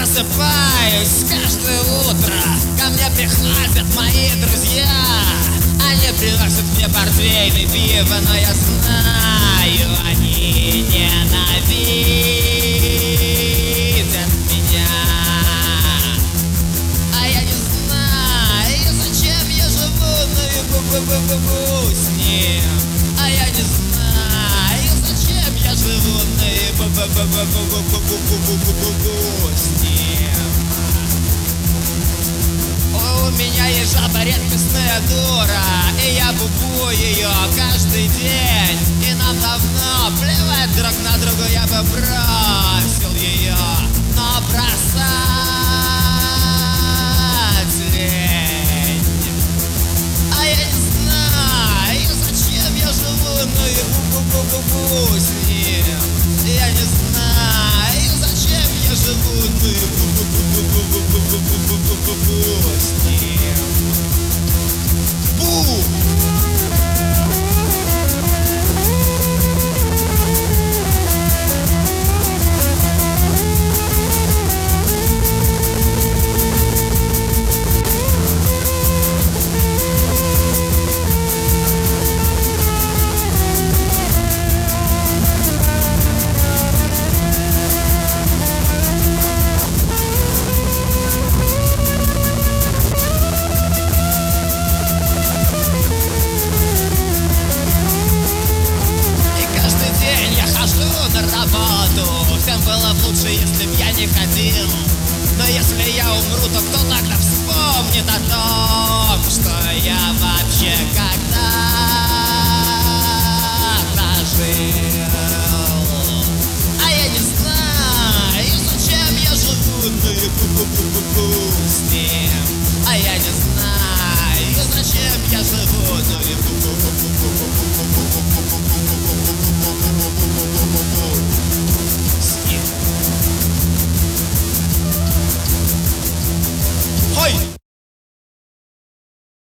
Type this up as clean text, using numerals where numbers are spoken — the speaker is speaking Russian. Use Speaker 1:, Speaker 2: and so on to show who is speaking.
Speaker 1: просыпаюсь каждое утро, ко мне приходят мои друзья. Они приносят мне портвейн и пиво, но я знаю, они ненавидят меня. А я не знаю, зачем я живу, ну и с ним. А я не знаю, зачем я живу, ну и с ним. У меня есть жаба, редкостная дура, и я бубу ее каждый день. И нам давно плевать друг на друга, я бы бросил ее, но бросать лень. А я не знаю, зачем я живу, ну и бу-бу-бу-бу-бу с ним. Я не знаю, зачем я живу, ну и бу-бу-бу-бу-бу-бу-бу-бу-бу с ним. Бу! Всем было бы лучше, если б я не ходил. Но если я умру, то кто тогда вспомнит о том, что я вообще когда-то жил? А я не знаю, зачем я живу, ну и бу-бу-бу-бу-бу с ним. А я не знаю, зачем я живу, ну и бу-бу-бу-бу-бу-бу